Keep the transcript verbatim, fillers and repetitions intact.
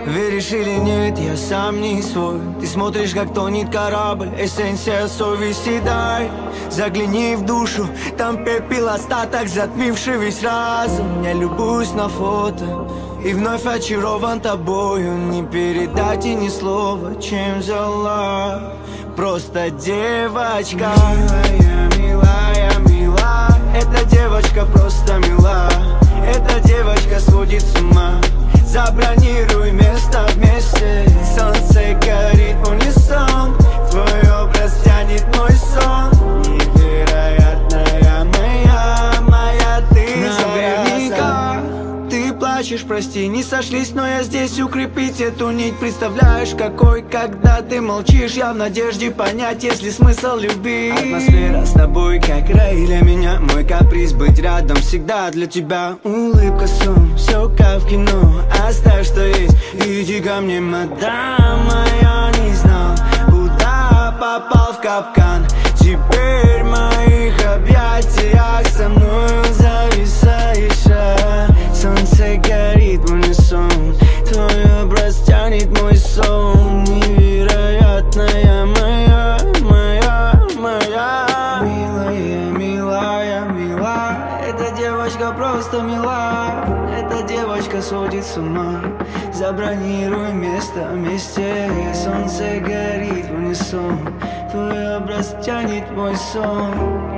Веришь или нет, я сам не свой. Ты смотришь, как тонет корабль, эссенция совести дай. Загляни в душу, там пепел, остаток, затмивший весь разум. Я любуюсь на фото и вновь очарован тобою. Не передать и ни слова, чем взяла. Просто девочка, милая, милая, мила. Эта девочка просто мила. Эта девочка сводит с ума. Забронируй место вместе. Солнце горит в унисон. Твой образ тянет мой сон. Невероятная моя, моя ты. Наверняка ты плачешь, прости, не сошлись, но я здесь укрепить эту нить. Представляешь, какой, когда ты молчишь. Я в надежде понять, есть ли смысл любить. Атмосфера с тобой как рай для меня. Мой каприз быть рядом всегда для тебя. Улыбка, сон, все как в кино. Оставь, что есть, иди ко мне, мадам. А я не знал, куда попал в капкан. Теперь в моих объятиях со мною зависаешь. Солнце горит в унисон. Твой образ тянет мой сон. Невероятная моя, моя, моя. Милая, милая, мила. Эта девочка просто мила. Эта девочка сводит с ума. Забронируй место вместе. Солнце горит в унисон. Твой образ тянет мой сон.